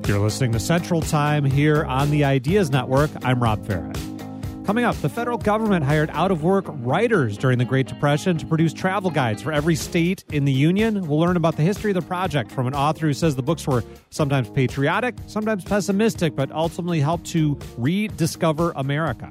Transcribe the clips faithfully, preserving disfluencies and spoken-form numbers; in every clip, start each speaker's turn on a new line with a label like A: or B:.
A: You're listening to Central Time here on the Ideas Network. I'm Rob Farah. Coming up, the federal government hired out-of-work writers during the Great Depression to produce travel guides for every state in the Union. We'll learn about the history of the project from an author who says the books were sometimes patriotic, sometimes pessimistic, but ultimately helped to rediscover America.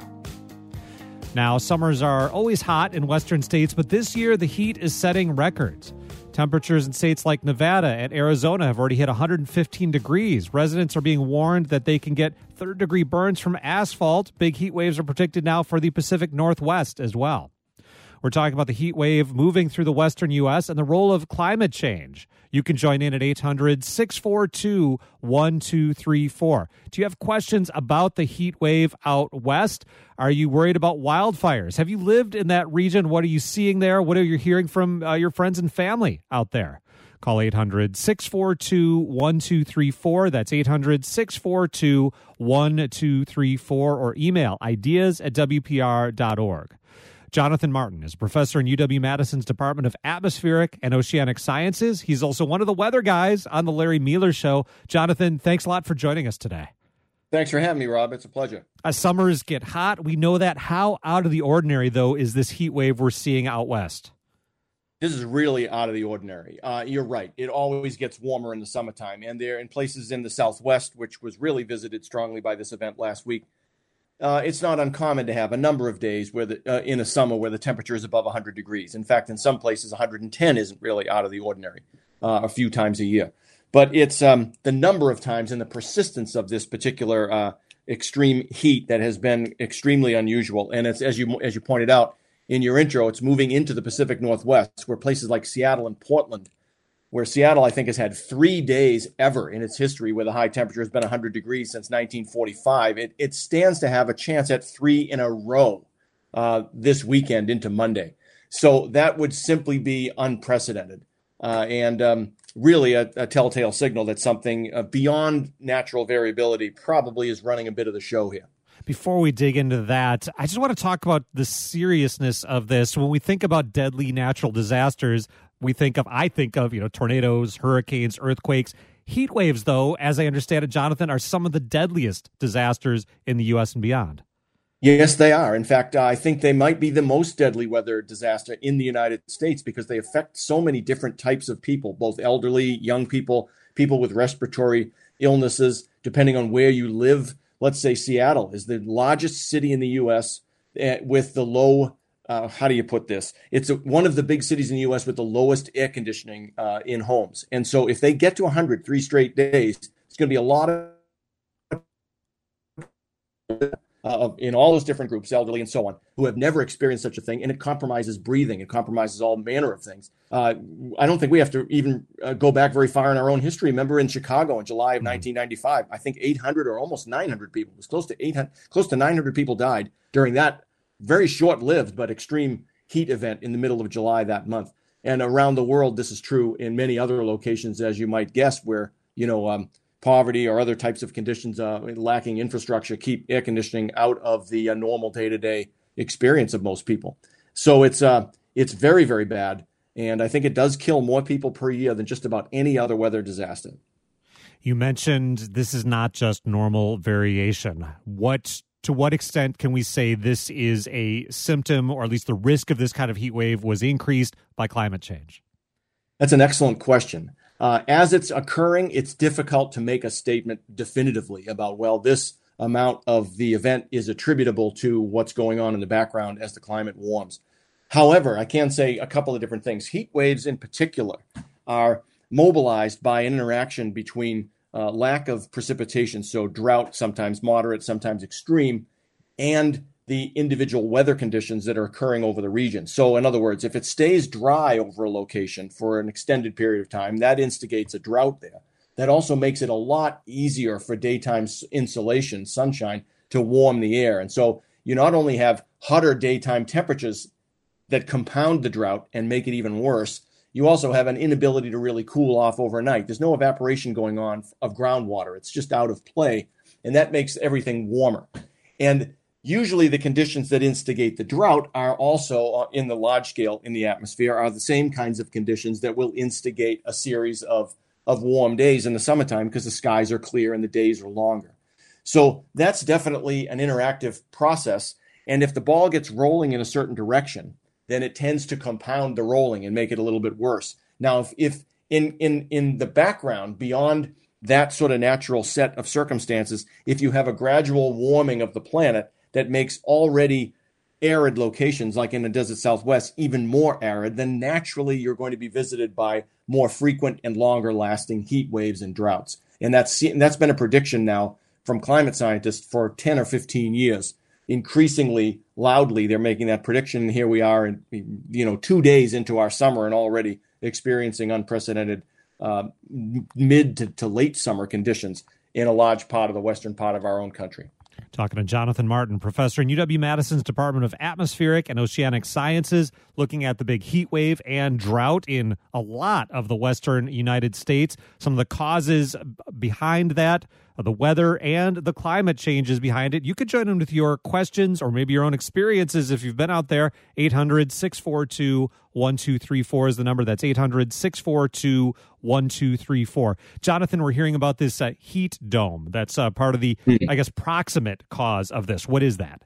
A: Now, summers are always hot in western states, but this year the heat is setting records. Temperatures in states like Nevada and Arizona have already hit one hundred fifteen degrees. Residents are being warned that they can get third-degree burns from asphalt. Big heat waves are predicted now for the Pacific Northwest as well. We're talking about the heat wave moving through the western U S and the role of climate change. You can join in at eight hundred, six four two, one two three four. Do you have questions about the heat wave out west? Are you worried about wildfires? Have you lived in that region? What are you seeing there? What are you hearing from uh, your friends and family out there? Call eight hundred, six four two, one two three four. That's eight hundred, six four two, one two three four. Or email ideas at w p r dot org. Jonathan Martin is a professor in U W-Madison's Department of Atmospheric and Oceanic Sciences. He's also one of the weather guys on the Larry Mueller Show. Jonathan, thanks a lot for joining us today.
B: Thanks for having me, Rob. It's a pleasure.
A: As summers get hot, we know that. How out of the ordinary, though, is this heat wave we're seeing out west?
B: This is really out of the ordinary. Uh, you're right. It always gets warmer in the summertime. And there in places in the Southwest, which was really visited strongly by this event last week, Uh, it's not uncommon to have a number of days where the, uh, in a summer where the temperature is above one hundred degrees. In fact, in some places, one hundred ten isn't really out of the ordinary uh, a few times a year. But it's um, the number of times and the persistence of this particular uh, extreme heat that has been extremely unusual. And it's as you as you pointed out in your intro, it's moving into the Pacific Northwest, where places like Seattle and Portland, where Seattle, I think, has had three days ever in its history where the high temperature has been one hundred degrees since nineteen forty-five. It, it stands to have a chance at three in a row uh, this weekend into Monday. So that would simply be unprecedented uh, and um, really a, a telltale signal that something uh, beyond natural variability probably is running a bit of the show here.
A: Before we dig into that, I just want to talk about the seriousness of this. When we think about deadly natural disasters, we think of, I think of, you know, tornadoes, hurricanes, earthquakes. Heat waves, though, as I understand it, Jonathan, are some of the deadliest disasters in the U S and beyond.
B: Yes, they are. In fact, I think they might be the most deadly weather disaster in the United States because they affect so many different types of people, both elderly, young people, people with respiratory illnesses, depending on where you live. Let's say Seattle is the largest city in the U S uh, with the low Uh, how do you put this? It's a, one of the big cities in the U S with the lowest air conditioning uh, in homes. And so if they get to one hundred three straight days, it's going to be a lot of, uh, in all those different groups, elderly and so on, who have never experienced such a thing. And it compromises breathing. It compromises all manner of things. Uh, I don't think we have to even uh, go back very far in our own history. Remember in Chicago in July of nineteen ninety-five, I think eight hundred or almost nine hundred people, it was close to eight hundred, close to nine hundred people died during that very short-lived but extreme heat event in the middle of July that month. And around the world, this is true in many other locations, as you might guess, where, you know, um, poverty or other types of conditions, uh, lacking infrastructure, keep air conditioning out of the uh, normal day-to-day experience of most people. So it's uh, it's very, very bad. And I think it does kill more people per year than just about any other weather disaster.
A: You mentioned this is not just normal variation. What To what extent can we say this is a symptom, or at least the risk of this kind of heat wave was increased by climate change?
B: That's an excellent question. Uh, as it's occurring, it's difficult to make a statement definitively about, well, this amount of the event is attributable to what's going on in the background as the climate warms. However, I can say a couple of different things. Heat waves in particular are mobilized by an interaction between Uh, lack of precipitation, so drought, sometimes moderate, sometimes extreme, and the individual weather conditions that are occurring over the region. So in other words, if it stays dry over a location for an extended period of time, that instigates a drought there. That also makes it a lot easier for daytime insolation, sunshine, to warm the air. And so you not only have hotter daytime temperatures that compound the drought and make it even worse, you also have an inability to really cool off overnight. There's no evaporation going on of groundwater. It's just out of play, and that makes everything warmer. And usually the conditions that instigate the drought are also in the large scale in the atmosphere are the same kinds of conditions that will instigate a series of of warm days in the summertime because the skies are clear and the days are longer. So that's definitely an interactive process. And if the ball gets rolling in a certain direction, then it tends to compound the rolling and make it a little bit worse. Now, if, if in, in, in the background, beyond that sort of natural set of circumstances, if you have a gradual warming of the planet that makes already arid locations, like in the desert Southwest, even more arid, then naturally you're going to be visited by more frequent and longer lasting heat waves and droughts. And that's, and that's been a prediction now from climate scientists for ten or fifteen years. Increasingly loudly, they're making that prediction. And here we are, in, you know, two days into our summer and already experiencing unprecedented uh, mid to, to late summer conditions in a large part of the western part of our own country.
A: Talking to Jonathan Martin, professor in U W-Madison's Department of Atmospheric and Oceanic Sciences, looking at the big heat wave and drought in a lot of the western United States, some of the causes behind that, the weather, and the climate changes behind it. You could join in with your questions or maybe your own experiences if you've been out there. eight hundred, six four two, one two three four is the number. That's eight hundred, six four two, one two three four. Jonathan, we're hearing about this uh, heat dome. That's uh, part of the, I guess, proximate cause of this. What is that?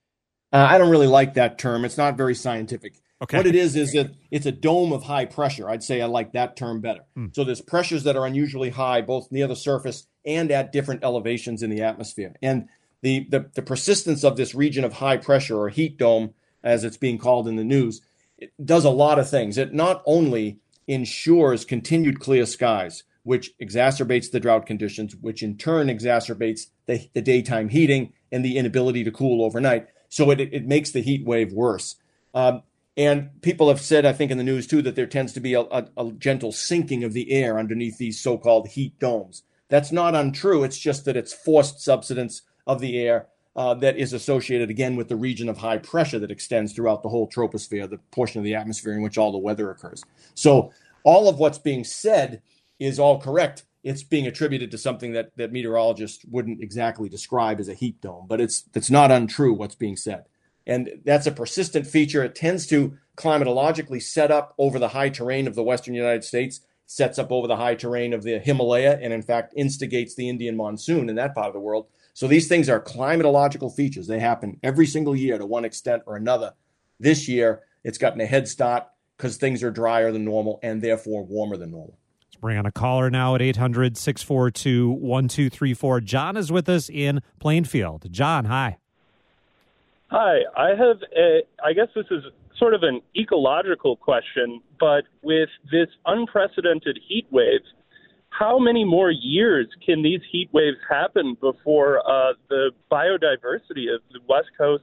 B: Uh, I don't really like that term. It's not very scientific.
A: Okay.
B: What it is is that it's a dome of high pressure. I'd say I like that term better. Mm. So there's pressures that are unusually high, both near the surface and at different elevations in the atmosphere. And the, the, the persistence of this region of high pressure, or heat dome, as it's being called in the news, it does a lot of things. It not only ensures continued clear skies, which exacerbates the drought conditions, which in turn exacerbates the, the daytime heating and the inability to cool overnight. So it, it makes the heat wave worse. Um, And people have said, I think in the news too, that there tends to be a, a, a gentle sinking of the air underneath these so-called heat domes. That's not untrue. It's just that it's forced subsidence of the air uh, that is associated, again, with the region of high pressure that extends throughout the whole troposphere, the portion of the atmosphere in which all the weather occurs. So all of what's being said is all correct. It's being attributed to something that, that meteorologists wouldn't exactly describe as a heat dome, but it's it's not untrue what's being said. And that's a persistent feature. It tends to climatologically set up over the high terrain of the western United States, sets up over the high terrain of the Himalaya, and in fact instigates the Indian monsoon in that part of the world. So these things are climatological features. They happen every single year to one extent or another. This year, it's gotten a head start because things are drier than normal and therefore warmer than normal.
A: Let's bring on a caller now at eight hundred, six four two, one two three four. John is with us in Plainfield. John, hi.
C: Hi, I have a, I guess this is sort of an ecological question, but with this unprecedented heat wave, how many more years can these heat waves happen before uh, the biodiversity of the West Coast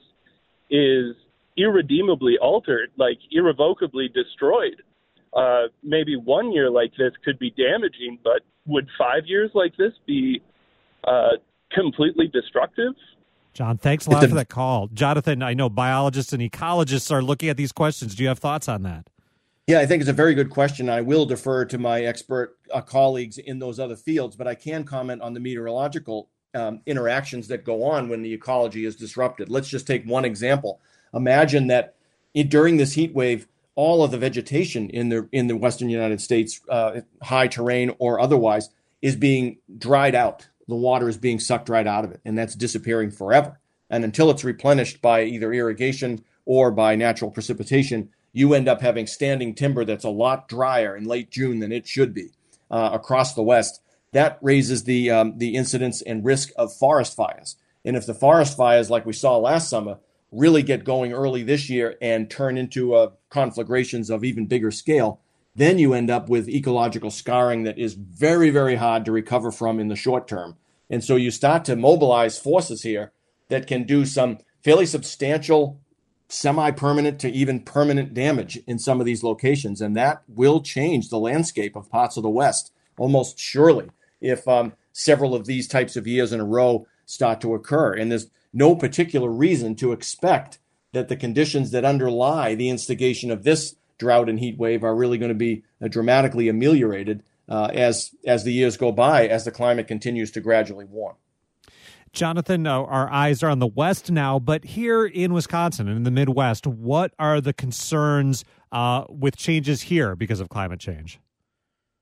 C: is irredeemably altered, like irrevocably destroyed? Uh, maybe one year like this could be damaging, but would five years like this be uh, completely destructive?
A: John, thanks a lot for that call. Jonathan, I know biologists and ecologists are looking at these questions. Do you have thoughts on that?
B: Yeah, I think it's a very good question. I will defer to my expert uh, colleagues in those other fields, but I can comment on the meteorological um, interactions that go on when the ecology is disrupted. Let's just take one example. Imagine that it, during this heat wave, all of the vegetation in the in the western United States, uh, high terrain or otherwise, is being dried out. The water is being sucked right out of it, and that's disappearing forever. And until it's replenished by either irrigation or by natural precipitation, you end up having standing timber that's a lot drier in late June than it should be uh, across the West. That raises the um, the incidence and risk of forest fires. And if the forest fires, like we saw last summer, really get going early this year and turn into uh, conflagrations of even bigger scale, then you end up with ecological scarring that is very, very hard to recover from in the short term. And so you start to mobilize forces here that can do some fairly substantial, semi-permanent to even permanent damage in some of these locations. And that will change the landscape of parts of the West almost surely if um, several of these types of years in a row start to occur. And there's no particular reason to expect that the conditions that underlie the instigation of this drought and heat wave are really going to be uh, dramatically ameliorated uh, as as the years go by, as the climate continues to gradually warm.
A: Jonathan, uh, our eyes are on the West now, but here in Wisconsin and in the Midwest, what are the concerns uh, with changes here because of climate change?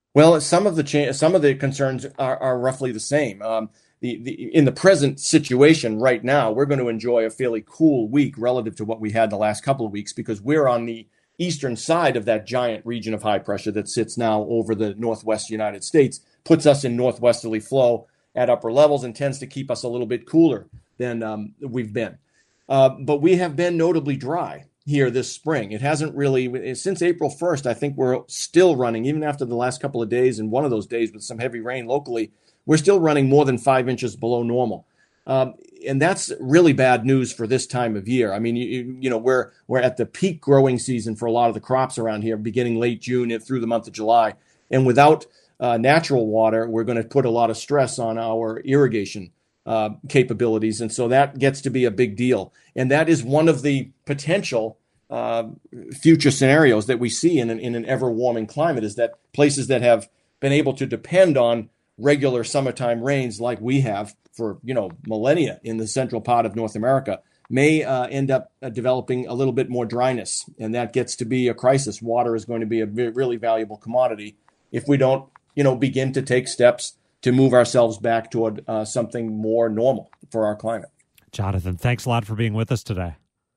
B: Well, some of the cha- some of the concerns are, are roughly the same. Um, the, the in the present situation right now, we're going to enjoy a fairly cool week relative to what we had the last couple of weeks because we're on the eastern side of that giant region of high pressure that sits now over the northwest United States, puts us in northwesterly flow at upper levels and tends to keep us a little bit cooler than um, we've been. Uh, but we have been notably dry here this spring. It hasn't really, since April first, I think we're still running, even after the last couple of days, and one of those days with some heavy rain locally, we're still running more than five inches below normal. Um, and that's really bad news for this time of year. I mean, you, you know, we're we're at the peak growing season for a lot of the crops around here, beginning late June and through the month of July. And without uh, natural water, we're going to put a lot of stress on our irrigation uh, capabilities. And so that gets to be a big deal. And that is one of the potential uh, future scenarios that we see in an, in an ever warming climate, is that places that have been able to depend on regular summertime rains like we have for, you know, millennia in the central part of North America may uh, end up uh, developing a little bit more dryness. And that gets to be a crisis. Water is going to be a v- really valuable commodity if we don't, you know, begin to take steps to move ourselves back toward uh, something more normal for our climate.
A: Jonathan, thanks a lot for being with us today.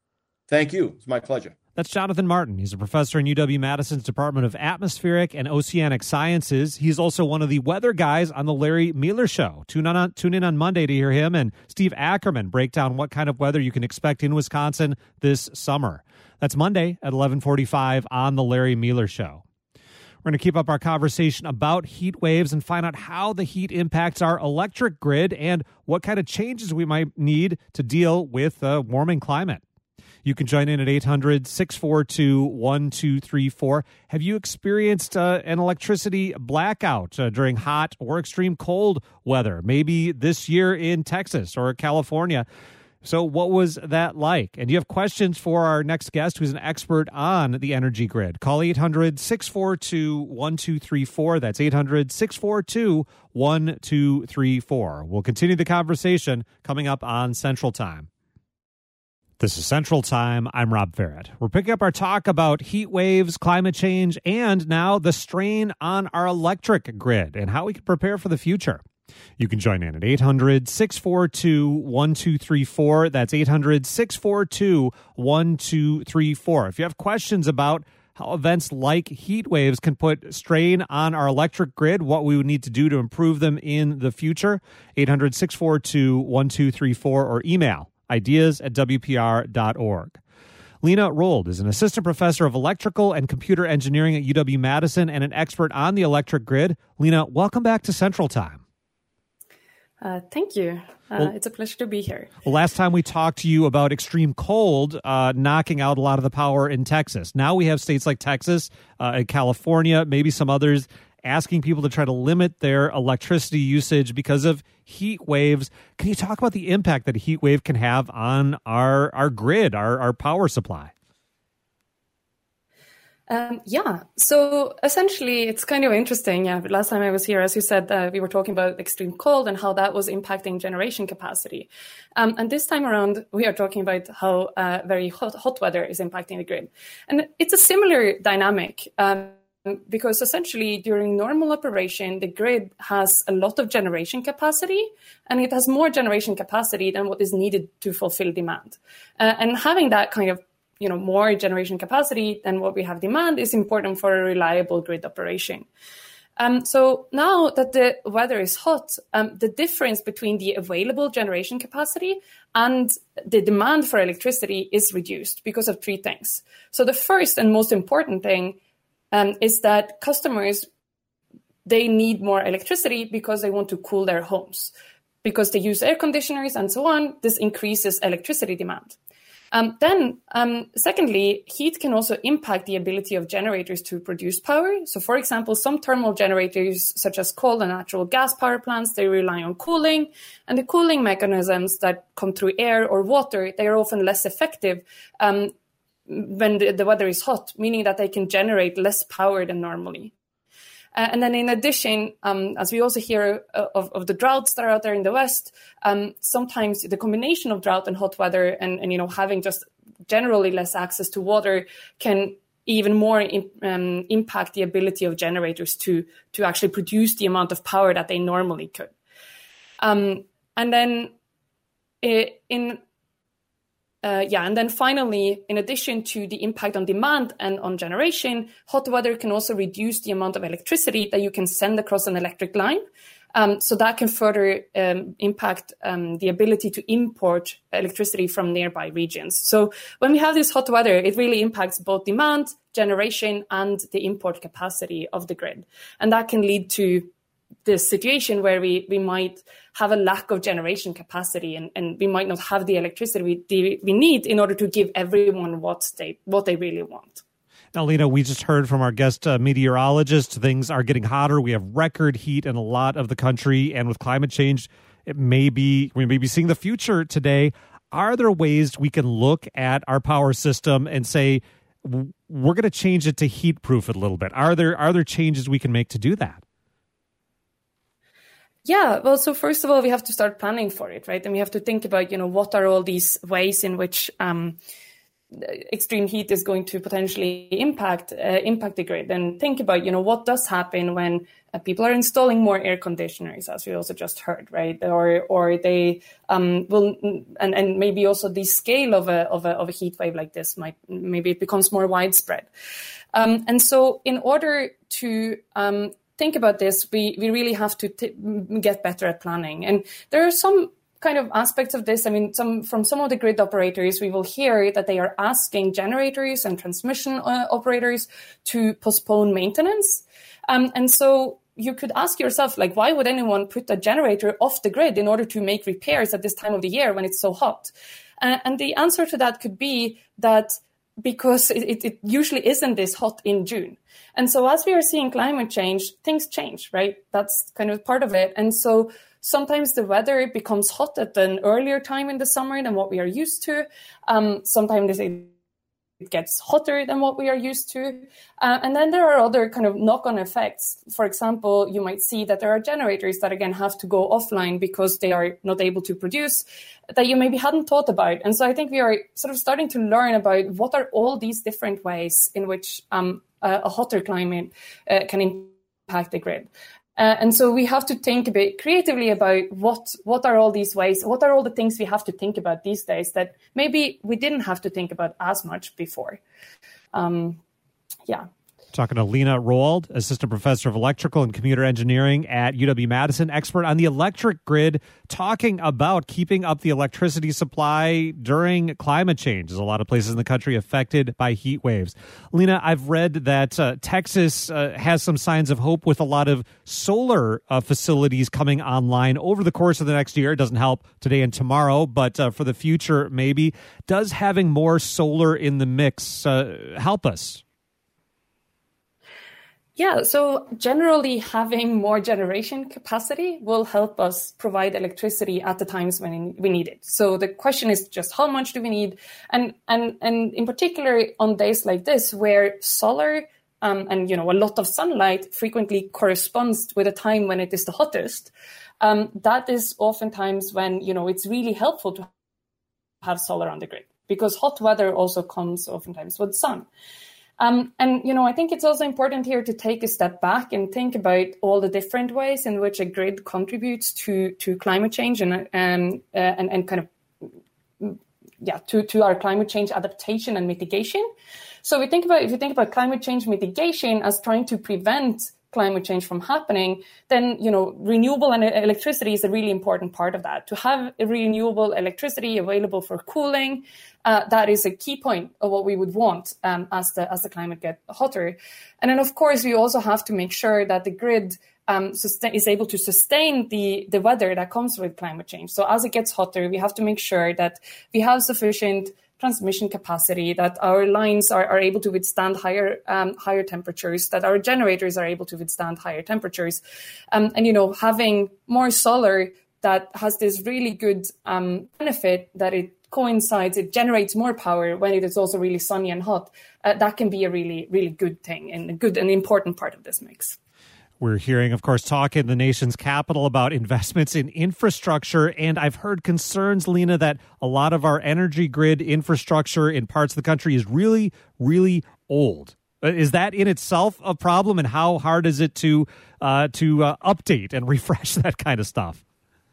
B: Thank you. It's my pleasure.
A: That's Jonathan Martin. He's a professor in U W-Madison's Department of Atmospheric and Oceanic Sciences. He's also one of the weather guys on the Larry Mueller Show. Tune on, tune in on Monday to hear him and Steve Ackerman break down what kind of weather you can expect in Wisconsin this summer. That's Monday at eleven forty-five on the Larry Mueller Show. We're going to keep up our conversation about heat waves and find out how the heat impacts our electric grid and what kind of changes we might need to deal with a warming climate. You can join in at eight hundred, six four two, one two three four. Have you experienced uh, an electricity blackout uh, during hot or extreme cold weather? Maybe this year in Texas or California. So what was that like? And do you have questions for our next guest, who's an expert on the energy grid? Call eight hundred, six four two, one two three four. That's eight hundred, six four two, one two three four. We'll continue the conversation coming up on Central Time. This is Central Time. I'm Rob Farrett. We're picking up our talk about heat waves, climate change, and now the strain on our electric grid and how we can prepare for the future. You can join in at eight hundred, six four two, one two three four. That's eight hundred, six four two, one two three four. If you have questions about how events like heat waves can put strain on our electric grid, what we would need to do to improve them in the future, eight hundred, six four two, one two three four, or email ideas at w p r dot org. Lena Rold is an assistant professor of electrical and computer engineering at U W-Madison and an expert on the electric grid. Lena, welcome back to Central Time.
D: Uh, thank you. Uh, well, it's a pleasure to be here.
A: Well, last time we talked to you about extreme cold uh, knocking out a lot of the power in Texas. Now we have states like Texas uh, and California, maybe some others, asking people to try to limit their electricity usage because of heat waves. Can you talk about the impact that a heat wave can have on our, our grid, our, our power supply?
D: Um, yeah, so essentially it's kind of interesting. Yeah, last time I was here, as you said, uh, we were talking about extreme cold and how that was impacting generation capacity. Um, and this time around, we are talking about how uh, very hot, hot weather is impacting the grid. And it's a similar dynamic. Um, Because essentially during normal operation, the grid has a lot of generation capacity, and it has more generation capacity than what is needed to fulfill demand. Uh, and having that kind of, you know, more generation capacity than what we have demand is important for a reliable grid operation. Um, so now that the weather is hot, um, the difference between the available generation capacity and the demand for electricity is reduced because of three things. So the first and most important thing Um, is that customers, they need more electricity because they want to cool their homes. Because they use air conditioners and so on, this increases electricity demand. Um, then, um, secondly, heat can also impact the ability of generators to produce power. So, for example, some thermal generators, such as coal and natural gas power plants, they rely on cooling. And the cooling mechanisms that come through air or water, they are often less effective um, when the, the weather is hot, meaning that they can generate less power than normally. Uh, and then in addition, um, as we also hear uh, of, of the droughts that are out there in the West, um, sometimes the combination of drought and hot weather and, and, you know, having just generally less access to water can even more in, um, impact the ability of generators to to actually produce the amount of power that they normally could. Um, and then in uh, yeah, and then finally, in addition to the impact on demand and on generation, hot weather can also reduce the amount of electricity that you can send across an electric line. Um, so that can further um, impact um, the ability to import electricity from nearby regions. So when we have this hot weather, it really impacts both demand, generation, and the import capacity of the grid. And that can lead to this situation where we, we might have a lack of generation capacity, and, and we might not have the electricity we, we need in order to give everyone what they, what they really want.
A: Now, Lena, we just heard from our guest uh, meteorologist, things are getting hotter. We have record heat in a lot of the country. And with climate change, it may be, we may be seeing the future today. Are there ways we can look at our power system and say, we're going to change it to heat proof it a little bit? Are there, are there changes we can make to do that?
D: Yeah, well, so first of all, we have to start planning for it, right? And we have to think about, you know, what are all these ways in which um, extreme heat is going to potentially impact uh, impact the grid, and think about, you know, what does happen when uh, people are installing more air conditioners, as we also just heard, right? Or or they um, will, and, and maybe also the scale of a of a of a heat wave like this might, maybe it becomes more widespread. Um, and so, in order to um, think about this, we we really have to t- get better at planning, and there are some kind of aspects of this. I mean, some from some of the grid operators, we will hear that they are asking generators and transmission uh, operators to postpone maintenance. Um, and so you could ask yourself, like, why would anyone put a generator off the grid in order to make repairs at this time of the year when it's so hot? Uh, and the answer to that could be that because it, it usually isn't this hot in June. And so as we are seeing climate change, things change, right? That's kind of part of it. And so sometimes the weather becomes hot at an earlier time in the summer than what we are used to. Um, sometimes it gets hotter than what we are used to. Uh, and then there are other kind of knock-on effects. For example, you might see that there are generators that, again, have to go offline because they are not able to produce, that you maybe hadn't thought about. And so I think we are sort of starting to learn about what are all these different ways in which um, a, a hotter climate uh, can impact the grid. Uh, and so we have to think a bit creatively about what what are all these ways, what are all the things we have to think about these days that maybe we didn't have to think about as much before. Um, yeah.
A: Talking to Lena Roald, Assistant Professor of Electrical and Computer Engineering at U W-Madison, expert on the electric grid, talking about keeping up the electricity supply during climate change. There's a lot of places in the country affected by heat waves. Lena, I've read that uh, Texas uh, has some signs of hope with a lot of solar uh, facilities coming online over the course of the next year. It doesn't help today and tomorrow, but uh, for the future, maybe. Does having more solar in the mix uh, help us?
D: Yeah, so generally having more generation capacity will help us provide electricity at the times when we need it. So the question is just how much do we need? And and and in particular on days like this where solar um, and you know a lot of sunlight frequently corresponds with a time when it is the hottest, um, that is oftentimes when you know it's really helpful to have solar on the grid, because hot weather also comes oftentimes with sun. Um, and, you know, I think it's also important here to take a step back and think about all the different ways in which a grid contributes to, to climate change and, um, uh, and, and kind of, yeah, to, to our climate change adaptation and mitigation. So we think about, if you think about climate change mitigation as trying to prevent climate change from happening, then, you know, renewable electricity is a really important part of that. To have renewable electricity available for cooling, uh, that is a key point of what we would want um, as the as the climate gets hotter. And then, of course, we also have to make sure that the grid um, sustain, is able to sustain the, the weather that comes with climate change. So as it gets hotter, we have to make sure that we have sufficient transmission capacity, that our lines are, are able to withstand higher um, higher temperatures, that our generators are able to withstand higher temperatures. Um, and, you know, having more solar that has this really good um, benefit that it coincides, it generates more power when it is also really sunny and hot, uh, that can be a really, really good thing and a good and important part of this mix.
A: We're hearing, of course, talk in the nation's capital about investments in infrastructure. And I've heard concerns, Lena, that a lot of our energy grid infrastructure in parts of the country is really, really old. Is that in itself a problem, and how hard is it to uh, to uh, update and refresh that kind of stuff?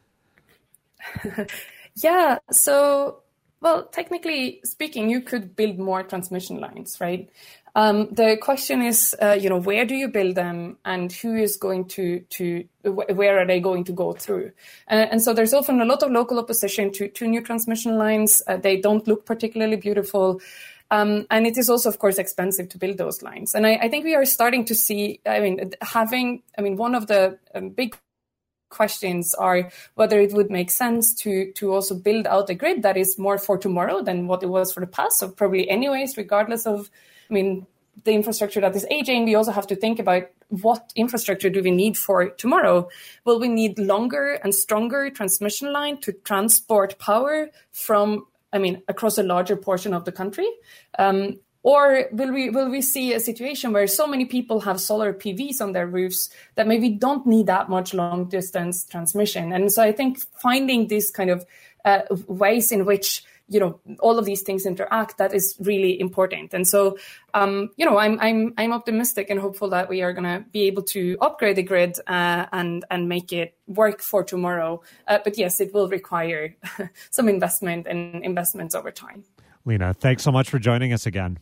D: Yeah, so, well, technically speaking, you could build more transmission lines, right? Um, the question is, uh, you know, where do you build them, and who is going to, to where are they going to go through? Uh, and so there's often a lot of local opposition to, to new transmission lines. Uh, they don't look particularly beautiful. Um, and it is also, of course, expensive to build those lines. And I, I think we are starting to see, I mean, having, I mean, one of the um, big questions are whether it would make sense to to also build out a grid that is more for tomorrow than what it was for the past. So probably anyways, regardless of, I mean, the infrastructure that is aging, we also have to think about what infrastructure do we need for tomorrow? Will we need longer and stronger transmission line to transport power from, I mean, across a larger portion of the country? Um, Or will we will we see a situation where so many people have solar P Vs on their roofs that maybe don't need that much long distance transmission? And so I think finding these kind of uh, ways in which, you know, all of these things interact, that is really important. And so, um, you know, I'm I'm I'm optimistic and hopeful that we are going to be able to upgrade the grid uh, and and make it work for tomorrow. Uh, but yes, it will require some investment and investments over time.
A: Lena, thanks so much for joining us again.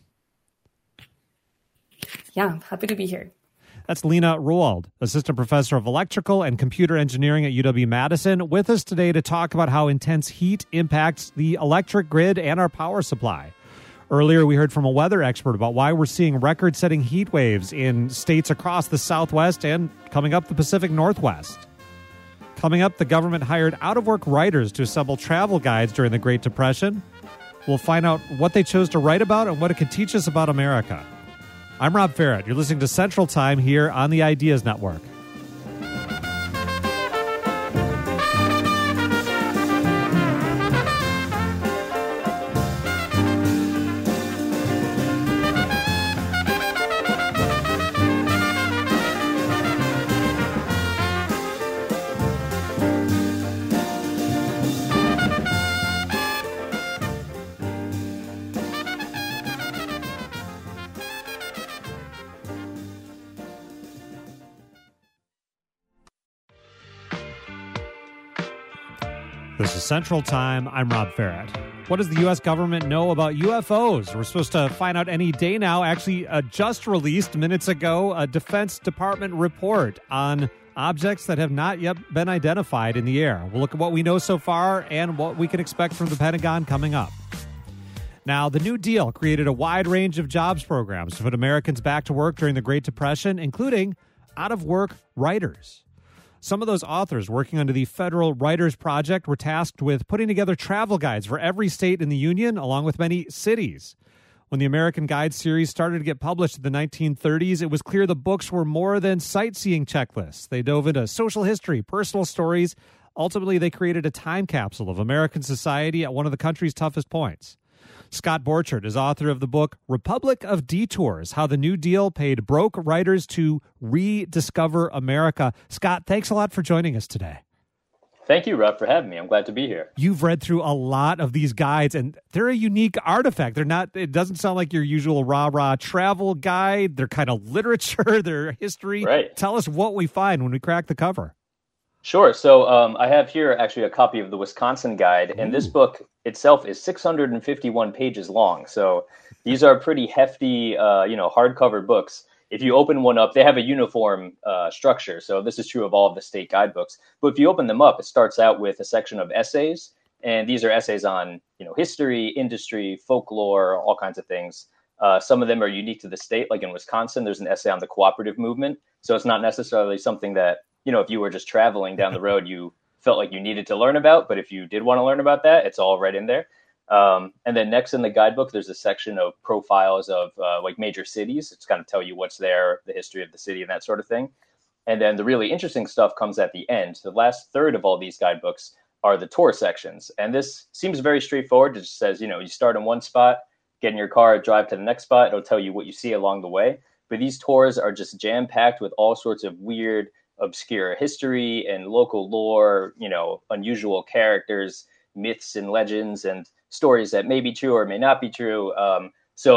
D: Yeah, happy to be here.
A: That's Lena Roald, Assistant Professor of Electrical and Computer Engineering at U W-Madison, with us today to talk about how intense heat impacts the electric grid and our power supply. Earlier, we heard from a weather expert about why we're seeing record-setting heat waves in states across the Southwest and coming up the Pacific Northwest. Coming up, the government hired out-of-work writers to assemble travel guides during the Great Depression. We'll find out what they chose to write about and what it could teach us about America. I'm Rob Ferret. You're listening to Central Time here on the Ideas Network. This is Central Time. I'm Rob Ferret. What does the U S government know about U F Os? We're supposed to find out any day now. Actually, uh, just released minutes ago, a Defense Department report on objects that have not yet been identified in the air. We'll look at what we know so far and what we can expect from the Pentagon coming up. Now, the New Deal created a wide range of jobs programs to put Americans back to work during the Great Depression, including out-of-work writers. Some of those authors working under the Federal Writers Project were tasked with putting together travel guides for every state in the Union, along with many cities. When the American Guide series started to get published in the nineteen thirties, it was clear the books were more than sightseeing checklists. They dove into social history, personal stories. Ultimately, they created a time capsule of American society at one of the country's toughest points. Scott Borchert is author of the book Republic of Detours, How the New Deal Paid Broke Writers to Rediscover America. Scott, thanks a lot for joining us today.
E: Thank you, Rob, for having me. I'm glad to be here.
A: You've read through a lot of these guides, and they're a unique artifact. They're not, it doesn't sound like your usual rah-rah travel guide. They're kind of literature, they're history.
E: Right.
A: Tell us what we find when we crack the cover.
E: Sure. So um, I have here actually a copy of the Wisconsin Guide, and this book itself is six hundred fifty-one pages long. So these are pretty hefty, uh, you know, hardcover books. If you open one up, they have a uniform uh, structure. So this is true of all of the state guidebooks. But if you open them up, it starts out with a section of essays, and these are essays on, you know, history, industry, folklore, all kinds of things. Uh, some of them are unique to the state, like in Wisconsin, there's an essay on the cooperative movement. So it's not necessarily something that, you know, if you were just traveling down the road, you felt like you needed to learn about. But if you did want to learn about that, it's all right in there. Um, and then next in the guidebook, there's a section of profiles of uh, like major cities. It's kind of tell you what's there, the history of the city and that sort of thing. And then the really interesting stuff comes at the end. The last third of all these guidebooks are the tour sections. And this seems very straightforward. It just says, you know, you start in one spot, get in your car, drive to the next spot. It'll tell you what you see along the way. But these tours are just jam-packed with all sorts of weird, obscure history and local lore, you know, unusual characters, myths and legends, and stories that may be true or may not be true. Um, so,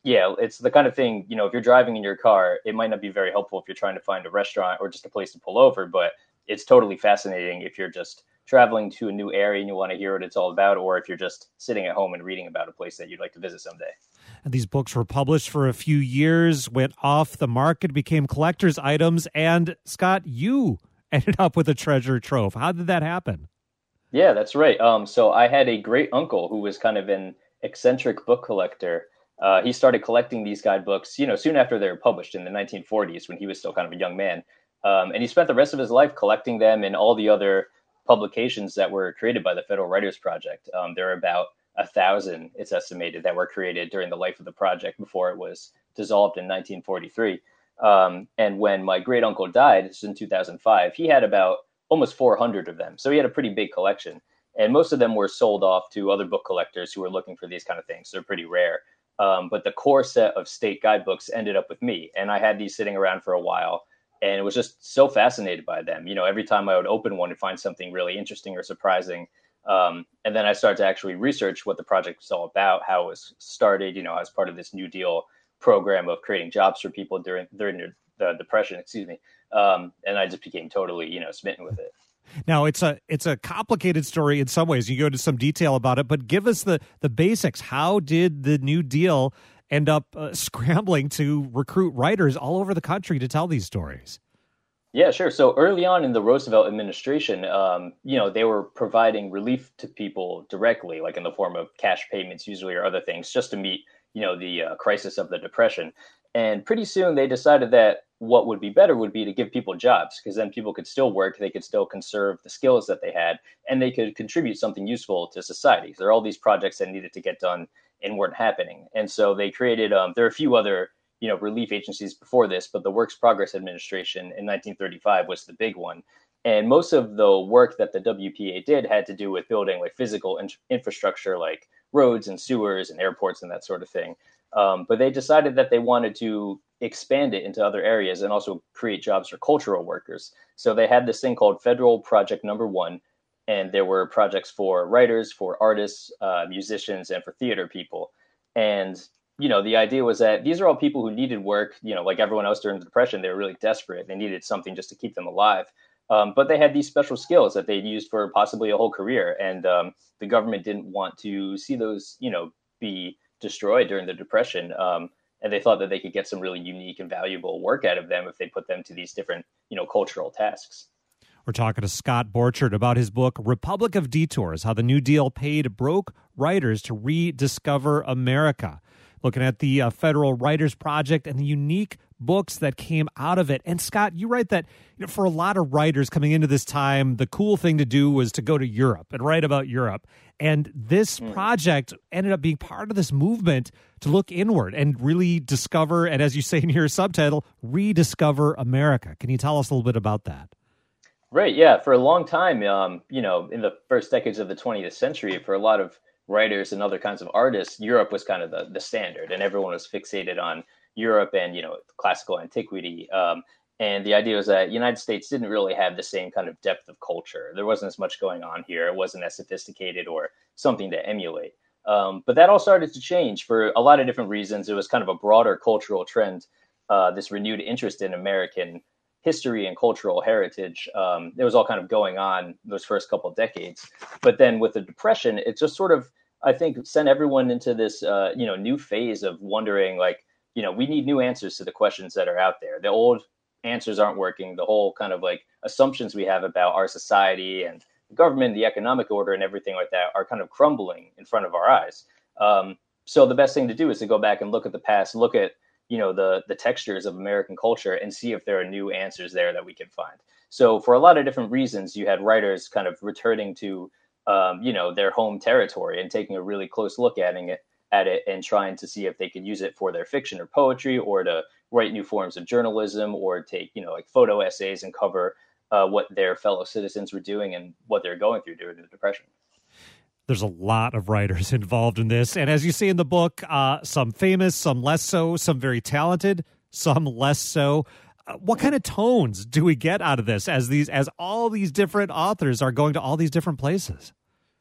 E: Yeah, it's the kind of thing, you know, if you're driving in your car, it might not be very helpful if you're trying to find a restaurant or just a place to pull over, but it's totally fascinating if you're just traveling to a new area and you want to hear what it's all about, or if you're just sitting at home and reading about a place that you'd like to visit someday.
A: And these books were published for a few years, went off the market, became collector's items, and Scott, you ended up with a treasure trove. How did that happen?
E: Yeah, that's right. Um, so I had a great uncle who was kind of an eccentric book collector. Uh, he started collecting these guidebooks, you know, soon after they were published in the nineteen forties when he was still kind of a young man. Um, and he spent the rest of his life collecting them and all the other publications that were created by the Federal Writers Project. Um, there are about a thousand, it's estimated, that were created during the life of the project before it was dissolved in nineteen forty-three. Um, and when my great uncle died, this was in two thousand five, he had about almost four hundred of them. So he had a pretty big collection. And most of them were sold off to other book collectors who were looking for these kind of things. They're pretty rare. Um, but the core set of state guidebooks ended up with me. And I had these sitting around for a while and was just so fascinated by them. You know, every time I would open one and find something really interesting or surprising. Um, and then I started to actually research what the project was all about, how it was started, you know, as part of this New Deal program of creating jobs for people during, during the, the Depression, excuse me. Um, and I just became totally, you know, smitten with it.
A: Now, it's a it's a complicated story in some ways. You go into some detail about it, but give us the, the basics. How did the New Deal end up uh, scrambling to recruit writers all over the country to tell these stories?
E: Yeah, sure. So early on in the Roosevelt administration, um, you know, they were providing relief to people directly, like in the form of cash payments usually or other things, just to meet, you know, the uh, crisis of the Depression. And pretty soon they decided that what would be better would be to give people jobs, because then people could still work, they could still conserve the skills that they had, and they could contribute something useful to society. There are all these projects that needed to get done and weren't happening. And so they created, um, there are a few other, you know, relief agencies before this, but the Works Progress Administration in nineteen thirty-five was the big one. And most of the work that the W P A did had to do with building like physical in- infrastructure, like roads and sewers and airports and that sort of thing. Um, but they decided that they wanted to expand it into other areas and also create jobs for cultural workers. So they had this thing called Federal Project Number One, and there were projects for writers, for artists, uh, musicians, and for theater people. And, you know, the idea was that these are all people who needed work, you know, like everyone else during the Depression. They were really desperate. They needed something just to keep them alive. Um, but they had these special skills that they'd used for possibly a whole career. And um, the government didn't want to see those, you know, be destroyed during the Depression. Um, and they thought that they could get some really unique and valuable work out of them if they put them to these different, you know, cultural tasks.
A: We're talking to Scott Borchert about his book, Republic of Detours, How the New Deal Paid Broke Writers to Rediscover America. Looking at the uh, Federal Writers Project and the unique books that came out of it. And Scott, you write that, you know, for a lot of writers coming into this time, the cool thing to do was to go to Europe and write about Europe. And this mm. project ended up being part of this movement to look inward and really discover, and as you say in your subtitle, rediscover America. Can you tell us a little bit about that?
E: Right. Yeah. For a long time, um, you know, in the first decades of the twentieth century, for a lot of writers and other kinds of artists, Europe was kind of the, the standard, and everyone was fixated on Europe and, you know, classical antiquity. Um, and the idea was that the United States didn't really have the same kind of depth of culture. There wasn't as much going on here. It wasn't as sophisticated or something to emulate. Um, but that all started to change for a lot of different reasons. It was kind of a broader cultural trend, uh, this renewed interest in American history and cultural heritage. Um, it was all kind of going on those first couple of decades. But then with the Depression, it just sort of, I think, sent everyone into this, uh, you know, new phase of wondering, like, you know, we need new answers to the questions that are out there. The old answers aren't working. The whole kind of like assumptions we have about our society and the government, the economic order and everything like that are kind of crumbling in front of our eyes. Um, so the best thing to do is to go back and look at the past, look at, you know, the the textures of American culture and see if there are new answers there that we can find. So for a lot of different reasons, you had writers kind of returning to, um, you know, their home territory and taking a really close look at it, at it and trying to see if they could use it for their fiction or poetry, or to write new forms of journalism, or take, you know, like photo essays and cover uh, what their fellow citizens were doing and what they're going through during the Depression.
A: There's a lot of writers involved in this. And as you see in the book, uh, some famous, some less so, some very talented, some less so. Uh, what kind of tones do we get out of this as these, as all these different authors are going to all these different places?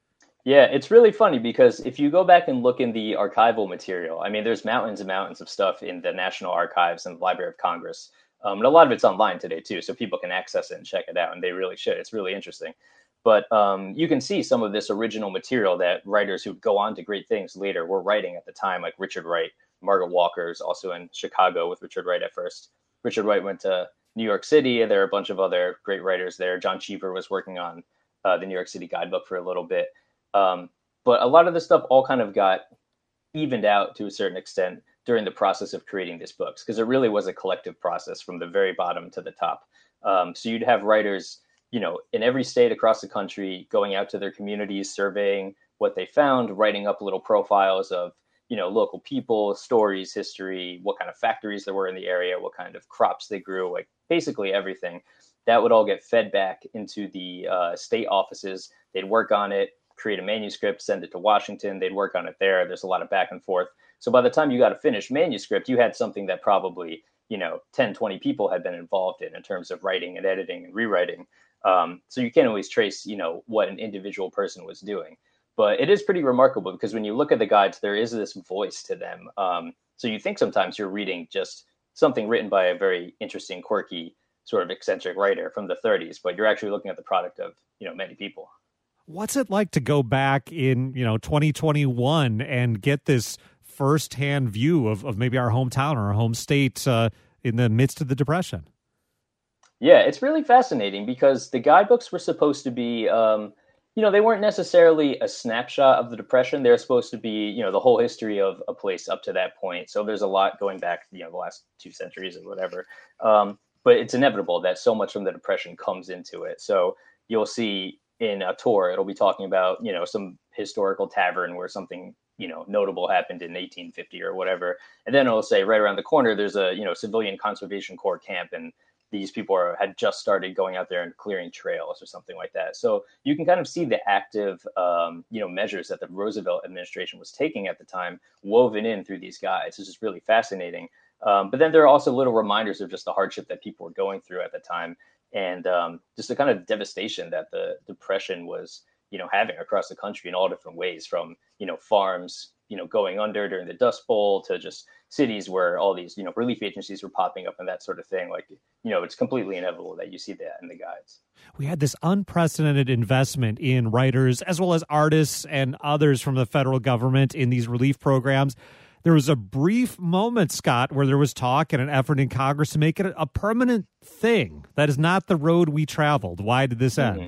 E: Yeah, it's really funny because if you go back and look in the archival material, I mean, there's mountains and mountains of stuff in the National Archives and the Library of Congress. Um, and a lot of it's online today, too, so people can access it and check it out, and they really should. It's really interesting. But um, you can see some of this original material that writers who go on to great things later were writing at the time, like Richard Wright. Margaret Walker's also in Chicago with Richard Wright at first. Richard Wright went to New York City, and there are a bunch of other great writers there. John Cheever was working on uh, the New York City Guidebook for a little bit. Um, but a lot of this stuff all kind of got evened out to a certain extent during the process of creating these books, because it really was a collective process from the very bottom to the top. Um, so you'd have writers, you know, in every state across the country going out to their communities, surveying what they found, writing up little profiles of, you know, local people, stories, history, what kind of factories there were in the area, what kind of crops they grew, like basically everything. That would all get fed back into the uh, state offices. They'd work on it, create a manuscript, send it to Washington. They'd work on it there. There's a lot of back and forth. So by the time you got a finished manuscript, you had something that probably, you know, ten, twenty people had been involved in, in terms of writing and editing and rewriting. Um, so you can't always trace, you know, what an individual person was doing. But it is pretty remarkable because when you look at the guides, there is this voice to them. Um, so you think sometimes you're reading just something written by a very interesting, quirky, sort of eccentric writer from the thirties, but you're actually looking at the product of, you know, many people.
A: What's it like to go back in, you know, twenty twenty-one and get this firsthand view of, of maybe our hometown or our home state uh, in the midst of the Depression?
E: Yeah, it's really fascinating because the guidebooks were supposed to be, um, you know, they weren't necessarily a snapshot of the Depression. They're supposed to be, you know, the whole history of a place up to that point. So there's a lot going back, you know, the last two centuries or whatever. Um, but it's inevitable that so much from the Depression comes into it. So you'll see in a tour, it'll be talking about, you know, some historical tavern where something, you know, notable happened in eighteen fifty or whatever. And then it'll say right around the corner, there's a, you know, civilian conservation corps camp, and these people are, had just started going out there and clearing trails or something like that. So you can kind of see the active, um, you know, measures that the Roosevelt administration was taking at the time woven in through these guides. It's just really fascinating. Um, but then there are also little reminders of just the hardship that people were going through at the time, and um, just the kind of devastation that the Depression was, you know, having across the country in all different ways, from, you know, farms, you know, going under during the Dust Bowl to just cities where all these, you know, relief agencies were popping up and that sort of thing. Like, you know, it's completely inevitable that you see that in the guides.
A: We had this unprecedented investment in writers as well as artists and others from the federal government in these relief programs. There was a brief moment, Scott, where there was talk and an effort in Congress to make it a permanent thing. That is not the road we traveled. Why did this end?
E: Mm-hmm.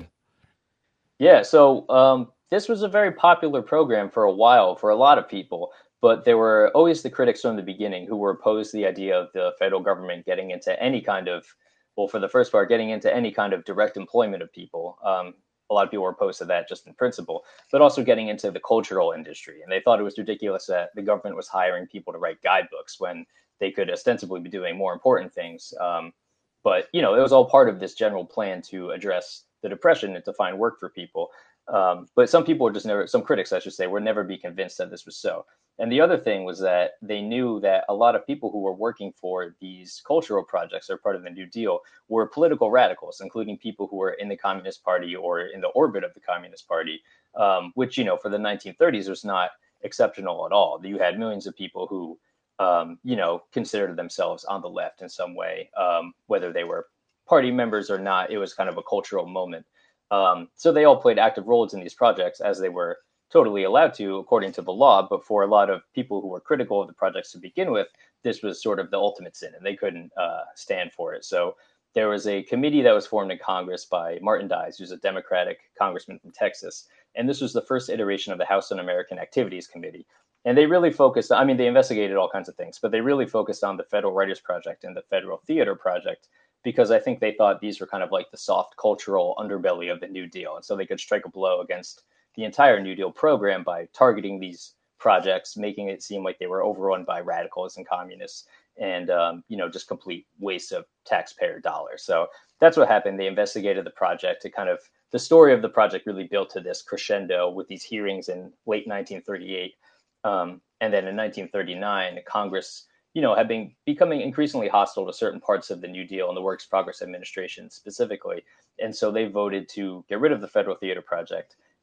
E: Yeah, so um, this was a very popular program for a while for a lot of people, but there were always the critics from the beginning who were opposed to the idea of the federal government getting into any kind of, well, for the first part, getting into any kind of direct employment of people. Um, a lot of people were opposed to that just in principle, but also getting into the cultural industry. And they thought it was ridiculous that the government was hiring people to write guidebooks when they could ostensibly be doing more important things. Um, but, you know, it was all part of this general plan to address the Depression and to find work for people. Um, but some people were just never, some critics, I should say, would never be convinced that this was so. And the other thing was that they knew that a lot of people who were working for these cultural projects or part of the New Deal were political radicals, including people who were in the Communist Party or in the orbit of the Communist Party, um, which, you know, for the nineteen thirties was not exceptional at all. You had millions of people who, um, you know, considered themselves on the left in some way, um, whether they were party members or not. It was kind of a cultural moment. Um, so they all played active roles in these projects, as they were totally allowed to according to the law. But for a lot of people who were critical of the projects to begin with, this was sort of the ultimate sin, and they couldn't uh, stand for it. So there was a committee that was formed in Congress by Martin Dies, who's a Democratic congressman from Texas. And this was the first iteration of the House Un-American Activities Committee. And they really focused, I mean, they investigated all kinds of things, but they really focused on the Federal Writers Project and the Federal Theater Project, because I think they thought these were kind of like the soft cultural underbelly of the New Deal. And so they could strike a blow against the entire New Deal program by targeting these projects, making it seem like they were overrun by radicals and communists, and, um, you know, just complete waste of taxpayer dollars. So that's what happened. They investigated the project. It kind of, the story of the project really built to this crescendo with these hearings in late nineteen thirty-eight. Um, and then in nineteen thirty-nine, Congress, you know, had been becoming increasingly hostile to certain parts of the New Deal and the Works Progress Administration specifically. And so they voted to get rid of the Federal Theater Project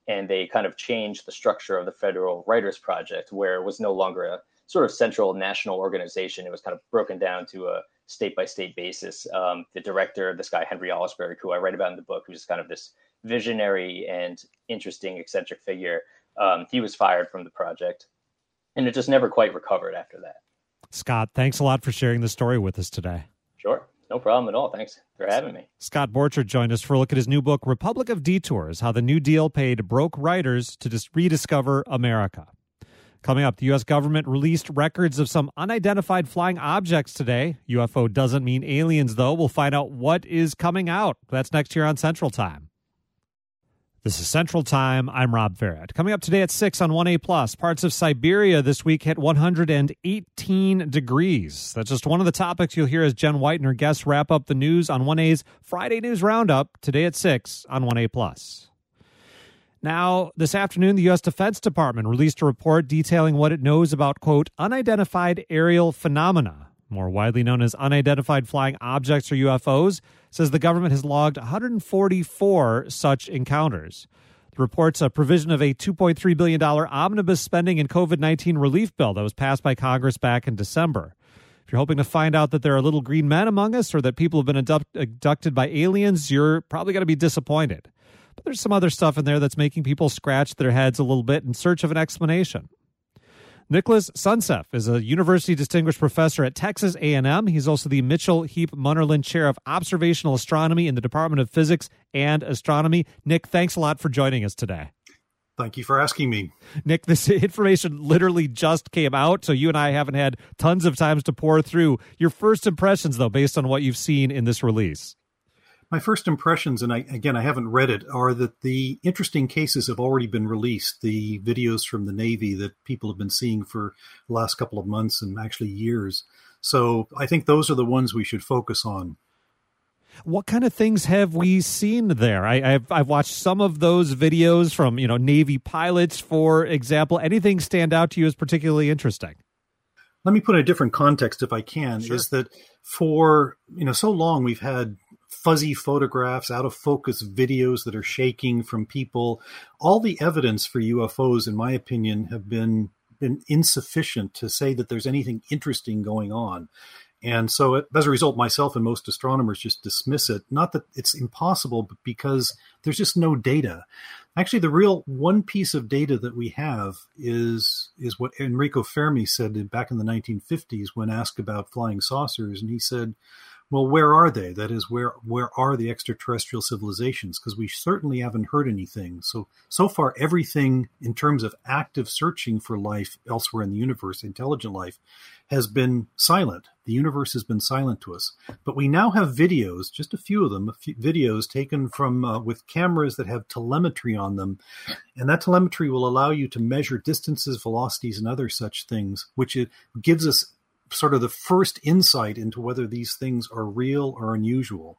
E: and they kind of changed the structure of the Federal Writers Project, where it was no longer a sort of central national organization. It was kind of broken down to a state-by-state basis. Um, the director, this guy, Henry Alsberg, who I write about in the book, who's kind of this visionary and interesting, eccentric figure, um, he was fired from the project. And it just never quite recovered after that.
A: Scott, thanks a lot for sharing the story with us today.
E: Sure. No problem at all. Thanks for having me.
A: Scott Borchert joined us for a look at his new book, Republic of Detours, How the New Deal Paid Broke Writers to Dis- Rediscover America. Coming up, the U S government released records of some unidentified flying objects today. U F O doesn't mean aliens, though. We'll find out what is coming out. That's next here on Central Time. This is Central Time. I'm Rob Farrett. Coming up today at six on one A plus, parts of Siberia this week hit one hundred eighteen degrees. That's just one of the topics you'll hear as Jen White and her guests wrap up the news on one A's Friday News Roundup today at six on one A plus. Now, this afternoon, the U S Defense Department released a report detailing what it knows about, quote, unidentified aerial phenomena, more widely known as unidentified flying objects or U F Os, says the government has logged one hundred forty-four such encounters. The report's a provision of a two point three billion dollars omnibus spending and COVID nineteen relief bill that was passed by Congress back in December. If you're hoping to find out that there are little green men among us or that people have been abduct- abducted by aliens, you're probably going to be disappointed. But there's some other stuff in there that's making people scratch their heads a little bit in search of an explanation. Nicholas Sunsef is a university distinguished professor at Texas A and M. He's also the Mitchell Heap Munnerlin Chair of Observational Astronomy in the Department of Physics and Astronomy. Nick, thanks a lot for joining us today.
F: Thank you for asking me.
A: Nick, this information literally just came out, so you and I haven't had tons of times to pour through. Your first impressions, though, based on what you've seen in this release.
F: My first impressions, and I, again, I haven't read it, are that the interesting cases have already been released. The videos from the Navy that people have been seeing for the last couple of months and actually years. So I think those are the ones we should focus on.
A: What kind of things have we seen there? I, I've I've watched some of those videos from, you know, Navy pilots, for example. Anything stand out to you as particularly interesting?
F: Let me put in a different context, if I can, sure. Is that for, you know, so long we've had fuzzy photographs, out of focus videos that are shaking from people. All the evidence for U F Os, in my opinion, have been been insufficient to say that there's anything interesting going on. And so it, as a result, myself and most astronomers just dismiss it. Not that it's impossible, but because there's just no data. Actually, the real one piece of data that we have is is what Enrico Fermi said back in the nineteen fifties when asked about flying saucers. And he said, well, where are they? That is, where where are the extraterrestrial civilizations? Because we certainly haven't heard anything. So, so far, everything in terms of active searching for life elsewhere in the universe, intelligent life, has been silent. The universe has been silent to us. But we now have videos, just a few of them, a few videos taken from uh, with cameras that have telemetry on them. And that telemetry will allow you to measure distances, velocities, and other such things, which it gives us sort of the first insight into whether these things are real or unusual.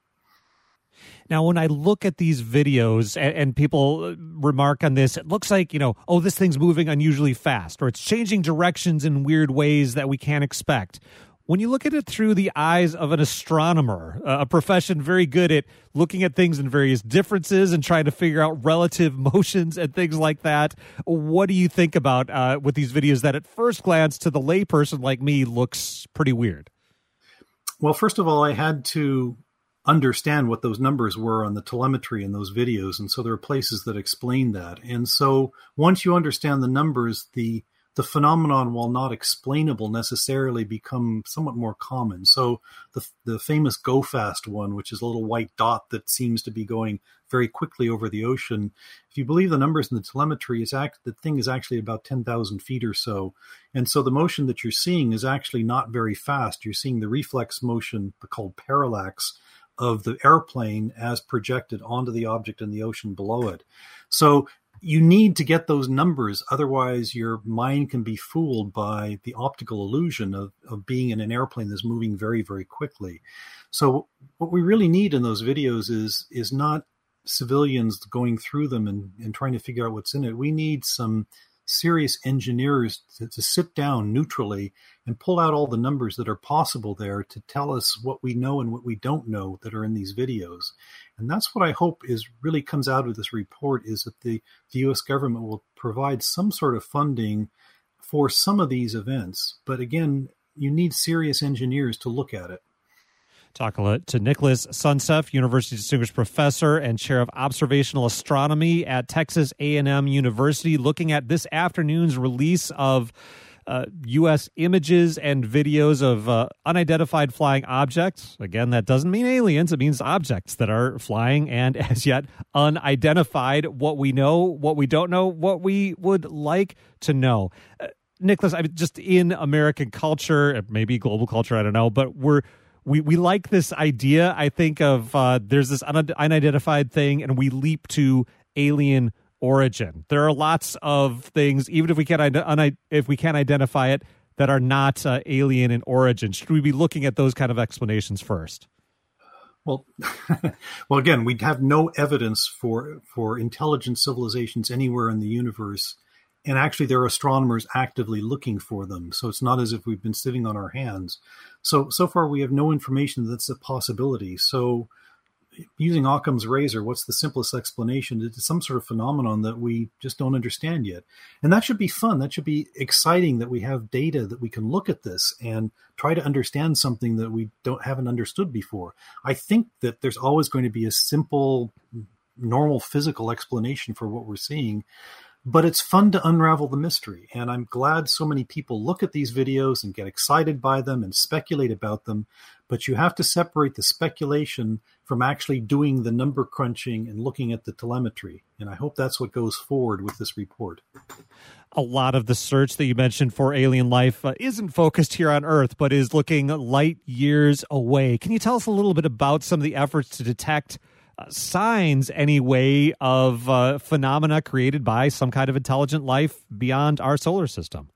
A: Now, when I look at these videos and, and people remark on this, it looks like, you know, oh, this thing's moving unusually fast, or it's changing directions in weird ways that we can't expect. When you look at it through the eyes of an astronomer, a profession very good at looking at things in various differences and trying to figure out relative motions and things like that, what do you think about uh, with these videos that at first glance to the layperson like me looks pretty weird?
F: Well, first of all, I had to understand what those numbers were on the telemetry in those videos. And so there are places that explain that. And so once you understand the numbers, the the phenomenon, while not explainable necessarily, become somewhat more common. So the the famous Go Fast one, which is a little white dot that seems to be going very quickly over the ocean, if you believe the numbers in the telemetry, is act, the thing is actually about ten thousand feet or so. And so the motion that you're seeing is actually not very fast. You're seeing the reflex motion, called parallax, of the airplane as projected onto the object in the ocean below it. So you need to get those numbers, otherwise your mind can be fooled by the optical illusion of, of being in an airplane that's moving very, very quickly. So what we really need in those videos is is not civilians going through them and, and trying to figure out what's in it. We need some serious engineers to, to sit down neutrally and pull out all the numbers that are possible there to tell us what we know and what we don't know that are in these videos. And that's what I hope is really comes out of this report, is that the, the U S government will provide some sort of funding for some of these events. But again, you need serious engineers to look at it.
A: Talk to Nicholas Suntzeff, University Distinguished Professor and Chair of Observational Astronomy at Texas A and M University, looking at this afternoon's release of uh, U S images and videos of uh, unidentified flying objects. Again, that doesn't mean aliens. It means objects that are flying and as yet unidentified. What we know, what we don't know, what we would like to know. Uh, Nicholas, I mean, just in American culture, maybe global culture, I don't know, but we're We we like this idea, I think, of uh, there's this un- unidentified thing, and we leap to alien origin. There are lots of things, even if we can't un- if we can't identify it, that are not uh, alien in origin. Should we be looking at those kind of explanations first?
F: Well, well, again, we have no evidence for for intelligent civilizations anywhere in the universe. And actually, there are astronomers actively looking for them. So it's not as if we've been sitting on our hands. So, so far, we have no information that's a possibility. So using Occam's razor, what's the simplest explanation? It's some sort of phenomenon that we just don't understand yet. And that should be fun. That should be exciting that we have data that we can look at this and try to understand something that we don't haven't understood before. I think that there's always going to be a simple, normal physical explanation for what we're seeing. But it's fun to unravel the mystery, and I'm glad so many people look at these videos and get excited by them and speculate about them, but you have to separate the speculation from actually doing the number crunching and looking at the telemetry, and I hope that's what goes forward with this report.
A: A lot of the search that you mentioned for alien life uh, isn't focused here on Earth, but is looking light years away. Can you tell us a little bit about some of the efforts to detect Uh, signs, anyway, of uh, phenomena created by some kind of intelligent life beyond our solar system?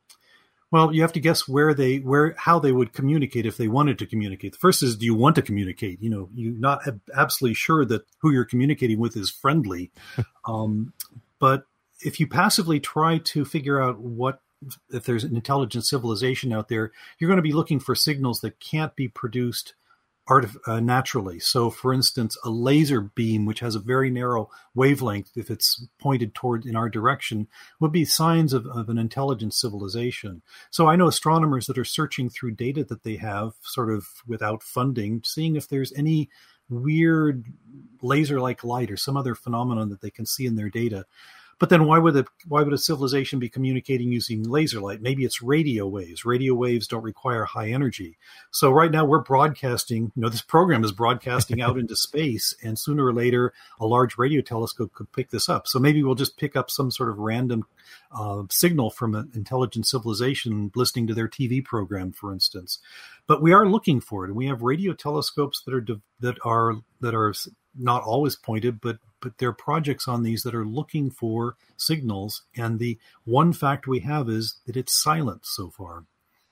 F: Well, you have to guess where they, where, how they would communicate if they wanted to communicate. The first is, do you want to communicate? You know, you're not absolutely sure that who you're communicating with is friendly. um, but if you passively try to figure out what, if there's an intelligent civilization out there, you're going to be looking for signals that can't be produced Art, uh, naturally. So, for instance, a laser beam, which has a very narrow wavelength, if it's pointed toward in our direction, would be signs of, of an intelligent civilization. So I know astronomers that are searching through data that they have, sort of without funding, seeing if there's any weird laser-like light or some other phenomenon that they can see in their data. But then why would a, why would a civilization be communicating using laser light? Maybe it's radio waves. Radio waves don't require high energy. So right now we're broadcasting, you know, this program is broadcasting out into space, and sooner or later a large radio telescope could pick this up. So maybe we'll just pick up some sort of random uh, signal from an intelligent civilization listening to their T V program, for instance. But we are looking for it, and we have radio telescopes that are that are that are not always pointed, but but there are projects on these that are looking for signals. And the one fact we have is that it's silent so far.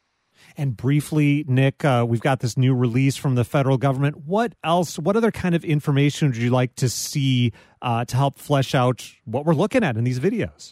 A: And briefly, Nick, uh, we've got this new release from the federal government. What else, what other kind of information would you like to see uh, to help flesh out what we're looking at in these videos?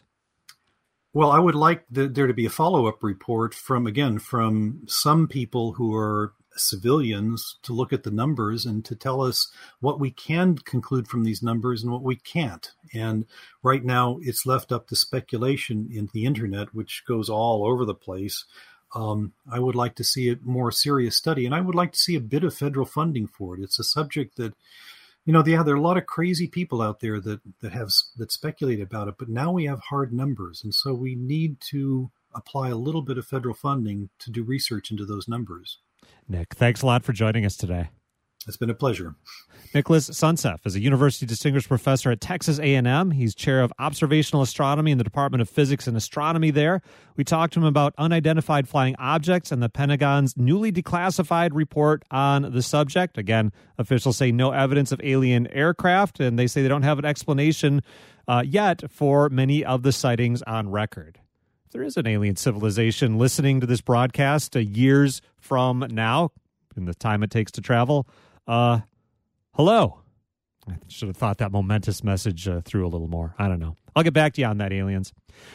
F: Well, I would like the, there to be a follow-up report from, again, from some people who are civilians to look at the numbers and to tell us what we can conclude from these numbers and what we can't. And right now it's left up to speculation in the internet, which goes all over the place. Um, I would like to see a more serious study, and I would like to see a bit of federal funding for it. It's a subject that, you know, yeah, there are a lot of crazy people out there that, that have that speculate about it, but now we have hard numbers. And so we need to apply a little bit of federal funding to do research into those numbers.
A: Nick, thanks a lot for joining us today.
F: It's been a pleasure.
A: Nicholas Suntzeff is a University Distinguished Professor at Texas A and M. He's chair of observational astronomy in the Department of Physics and Astronomy there. We talked to him about unidentified flying objects and the Pentagon's newly declassified report on the subject. Again, officials say no evidence of alien aircraft, and they say they don't have an explanation uh, yet for many of the sightings on record. If there is an alien civilization listening to this broadcast uh, years from now, in the time it takes to travel, uh, hello. I should have thought that momentous message uh, through a little more. I don't know. I'll get back to you on that, aliens.